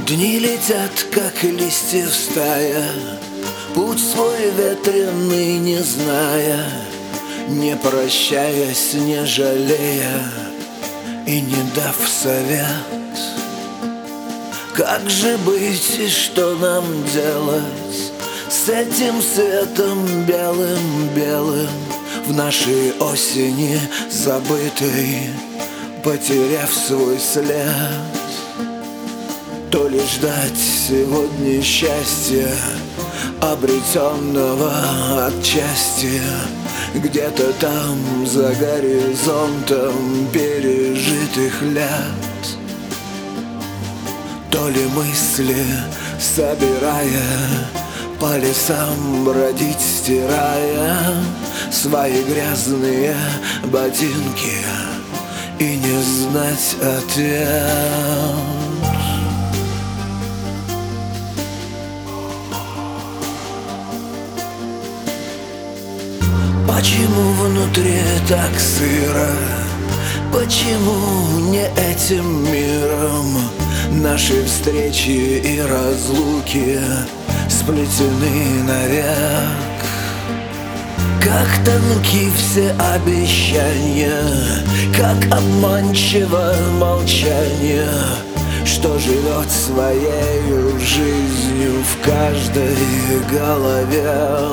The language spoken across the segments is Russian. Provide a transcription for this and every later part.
Дни летят, как листья стая, путь свой ветреный не зная, не прощаясь, не жалея и не дав совет. Как же быть и что нам делать с этим светом белым-белым в нашей осени забытой, потеряв свой след? То ли ждать сегодня счастья, обретенного отчасти, где-то там за горизонтом пережитых лет, то ли мысли собирая, по лесам бродить, стирая свои грязные ботинки и не знать ответ. Почему внутри так сыро? Почему не этим миром наши встречи и разлуки сплетены навек? Как тонки все обещания, как обманчиво молчание, что живет своею жизнью в каждой голове.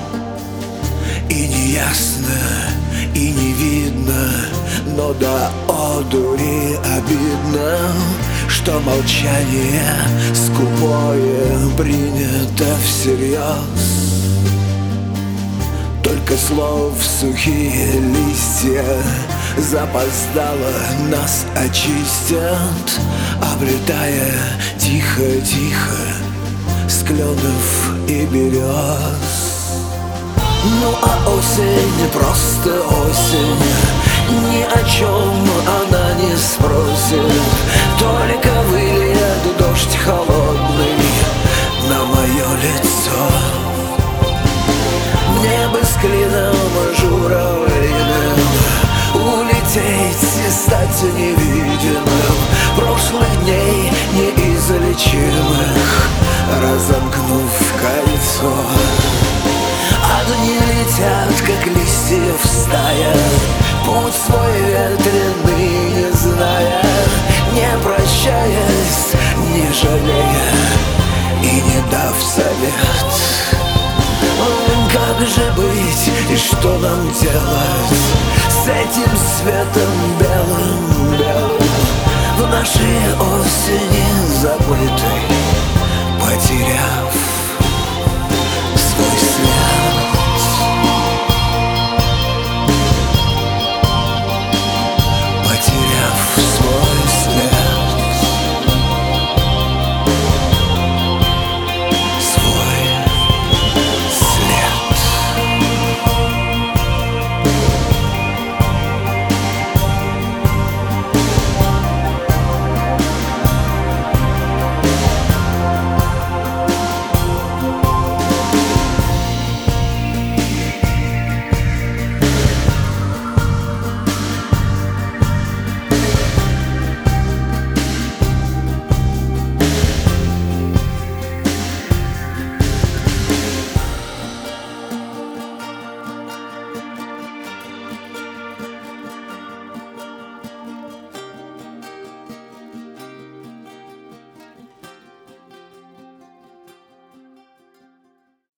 И не ясно, и не видно, но до одури обидно, что молчание скупое принято всерьез. Только слов сухие листья запоздало нас очистят, обретая тихо-тихо с кленов и берез. Ну а осень, просто осень, ни о чем она не спросит, только выльет дождь холодный на мое лицо. Небо с клином журавлиным, улететь и стать невидимым прошлых дней неизлечимых, разомкнув кольцо. А дни летят, как листья стая, путь свой ветреный не зная, не прощаясь, не жалея и не дав совет. Как же быть и что нам делать с этим светом белым-белым в нашей осени